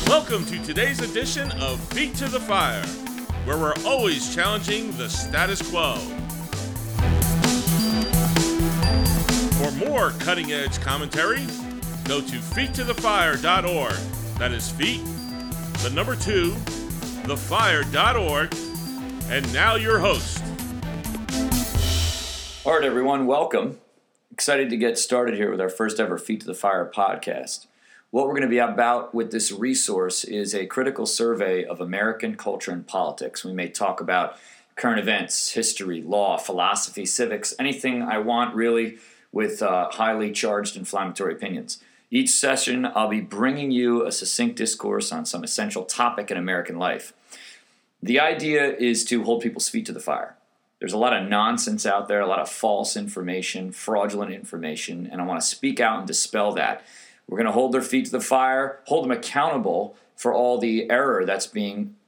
Welcome to today's edition of Feet to the Fire, where we're always challenging the status quo. For more cutting-edge commentary, go to feettothefire.org. That is feet, the number 2, thefire.org. And now your host. All right, everyone, welcome. Excited to get started here with our first ever Feet to the Fire podcast. What we're going to be about with this resource is a critical survey of American culture and politics. We may talk about current events, history, law, philosophy, civics, anything I want really with highly charged inflammatory opinions. Each session, I'll be bringing you a succinct discourse on some essential topic in American life. The idea is to hold people's feet to the fire. There's a lot of nonsense out there, a lot of false information, fraudulent information, and I want to speak out and dispel that. We're going to hold their feet to the fire, hold them accountable for all the error that's being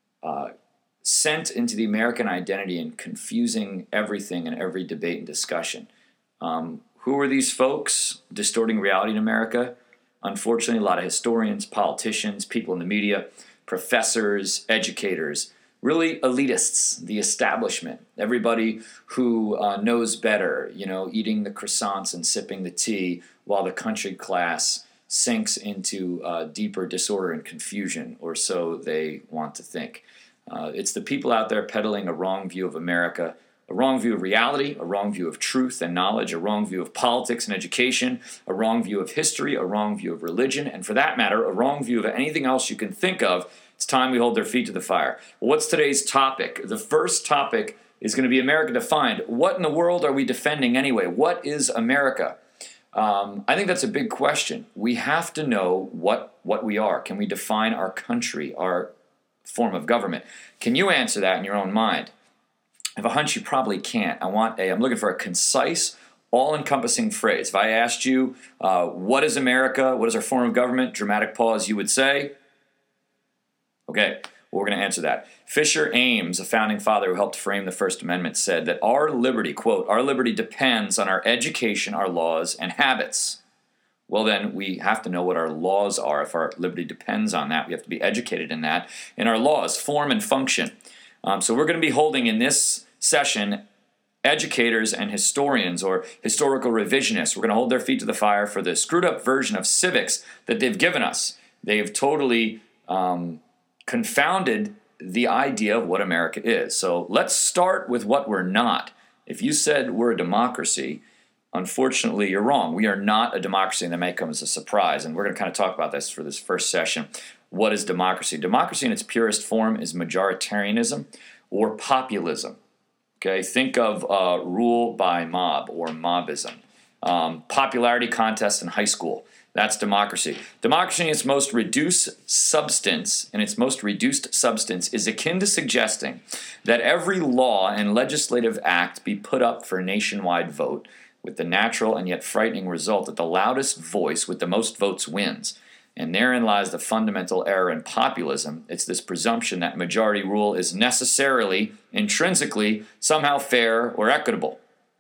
sent into the American identity and confusing everything in every debate and discussion. Who are these folks distorting reality in America? Unfortunately, a lot of historians, politicians, people in the media, professors, educators, really elitists, the establishment, everybody who knows better, eating the croissants and sipping the tea while the country class sinks into deeper disorder and confusion, or so they want to think. It's the people out there peddling a wrong view of America, a wrong view of reality, a wrong view of truth and knowledge, a wrong view of politics and education, a wrong view of history, a wrong view of religion, and for that matter, a wrong view of anything else you can think of. It's time we hold their feet to the fire. Well, what's today's topic? The first topic is going to be America defined. What in the world are we defending anyway? What is America? I think that's a big question. We have to know what we are. Can we define our country, our form of government? Can you answer that in your own mind? I have a hunch you probably can't. I'm looking for a concise, all-encompassing phrase. If I asked you, what is America? What is our form of government? Dramatic pause, you would say? Okay, well, we're going to answer that. Fisher Ames, a founding father who helped frame the First Amendment, said that our liberty, quote, our liberty depends on our education, our laws, and habits. Well, then, we have to know what our laws are. If our liberty depends on that, we have to be educated in that. In our laws, form and function. So we're going to be holding in this session educators and historians or historical revisionists. We're going to hold their feet to the fire for the screwed up version of civics that they've given us. They have totally confounded the idea of what America is. So let's start with what we're not. If you said we're a democracy, unfortunately, you're wrong. We are not a democracy, and that may come as a surprise. And we're going to kind of talk about this for this first session. What is democracy? Democracy in its purest form is majoritarianism or populism. Okay, think of rule by mob or mobism. Popularity contest in high school. That's democracy. Democracy in its most reduced substance, is akin to suggesting that every law and legislative act be put up for a nationwide vote, with the natural and yet frightening result that the loudest voice with the most votes wins. And therein lies the fundamental error in populism. It's this presumption that majority rule is necessarily, intrinsically, somehow fair or equitable.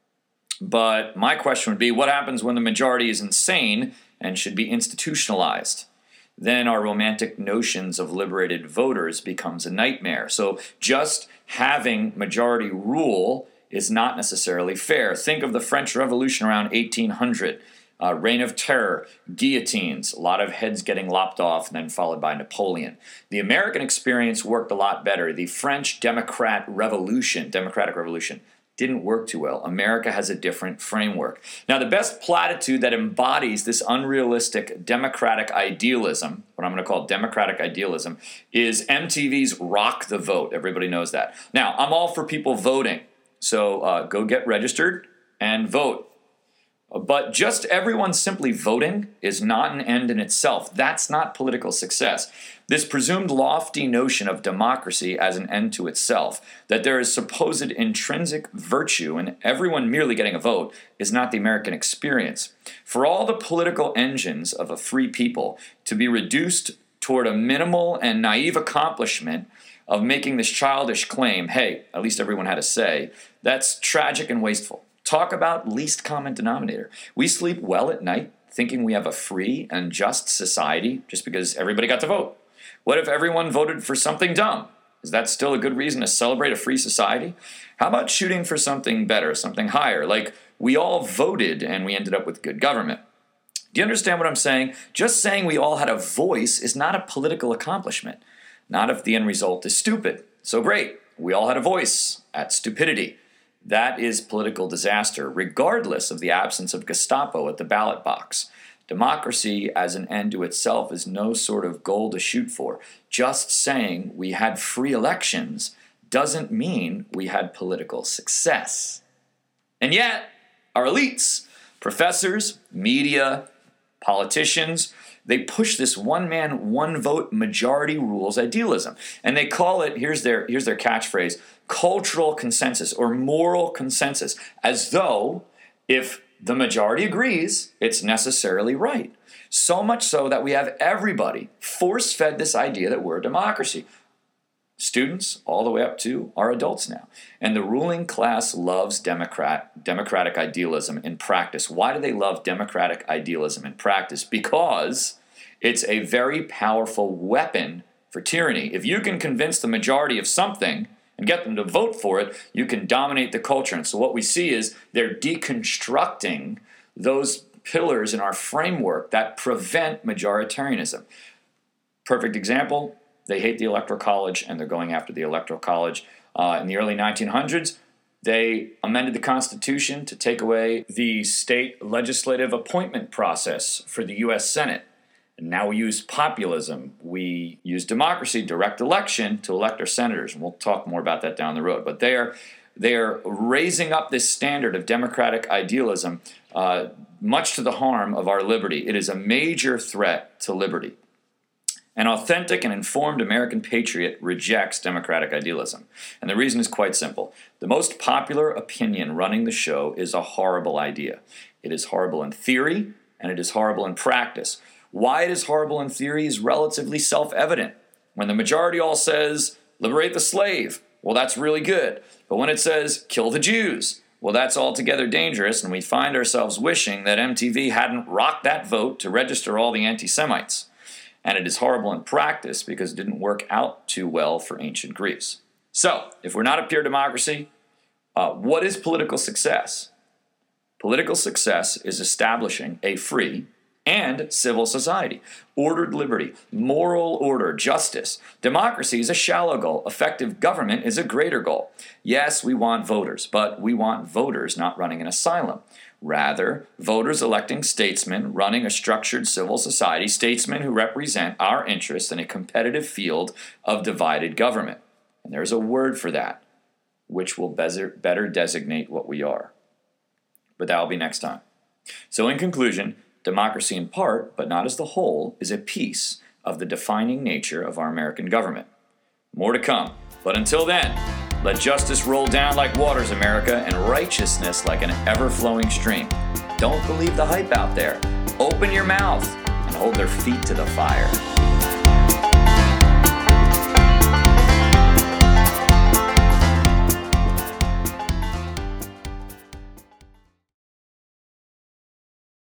But my question would be, what happens when the majority is insane and should be institutionalized? Then our romantic notions of liberated voters becomes a nightmare. So just having majority rule is not necessarily fair. Think of the French Revolution around 1800. Reign of Terror, guillotines, a lot of heads getting lopped off, and then followed by Napoleon. The American experience worked a lot better. The French Democratic Revolution, didn't work too well. America has a different framework. Now, the best platitude that embodies this unrealistic democratic idealism, what I'm going to call democratic idealism, is MTV's Rock the Vote. Everybody knows that. Now, I'm all for people voting, so go get registered and vote. But just everyone simply voting is not an end in itself. That's not political success. This presumed lofty notion of democracy as an end to itself, that there is supposed intrinsic virtue in everyone merely getting a vote, is not the American experience. For all the political engines of a free people to be reduced toward a minimal and naive accomplishment of making this childish claim, hey, at least everyone had a say, that's tragic and wasteful. Talk about least common denominator. We sleep well at night thinking we have a free and just society just because everybody got to vote. What if everyone voted for something dumb? Is that still a good reason to celebrate a free society? How about shooting for something better, something higher, like we all voted and we ended up with good government? Do you understand what I'm saying? Just saying we all had a voice is not a political accomplishment. Not if the end result is stupid. So great, we all had a voice at stupidity. That is political disaster, regardless of the absence of Gestapo at the ballot box. Democracy as an end to itself is no sort of goal to shoot for. Just saying we had free elections doesn't mean we had political success. And yet, our elites, professors, media, politicians, they push this one-man, one-vote majority rules idealism. And they call it, here's their catchphrase, cultural consensus or moral consensus, as though if the majority agrees, it's necessarily right. So much so that we have everybody force-fed this idea that we're a democracy. Students, all the way up to our adults now. And the ruling class loves democratic idealism in practice. Why do they love democratic idealism in practice? Because it's a very powerful weapon for tyranny. If you can convince the majority of something and get them to vote for it, you can dominate the culture. And so what we see is they're deconstructing those pillars in our framework that prevent majoritarianism. Perfect example, they hate the Electoral College and they're going after the Electoral College. In the early 1900s, they amended the Constitution to take away the state legislative appointment process for the U.S. Senate. And now we use populism. We use democracy, direct election, to elect our senators. And we'll talk more about that down the road. But they are raising up this standard of democratic idealism, much to the harm of our liberty. It is a major threat to liberty. An authentic and informed American patriot rejects democratic idealism. And the reason is quite simple. The most popular opinion running the show is a horrible idea. It is horrible in theory, and it is horrible in practice. Why it is horrible in theory is relatively self-evident. When the majority all says, liberate the slave, well, that's really good. But when it says, kill the Jews, well, that's altogether dangerous, and we find ourselves wishing that MTV hadn't rocked that vote to register all the anti-Semites. And it is horrible in practice because it didn't work out too well for ancient Greece. So, if we're not a pure democracy, what is political success? Political success is establishing a free and civil society, ordered liberty, moral order, justice. Democracy is a shallow goal. Effective government is a greater goal. Yes, we want voters, but we want voters not running an asylum. Rather, voters electing statesmen running a structured civil society, statesmen who represent our interests in a competitive field of divided government. And there's a word for that, which will better designate what we are. But that will be next time. So in conclusion, democracy in part, but not as the whole, is a piece of the defining nature of our American government. More to come. But until then, let justice roll down like waters, America, and righteousness like an ever-flowing stream. Don't believe the hype out there. Open your mouth and hold their feet to the fire.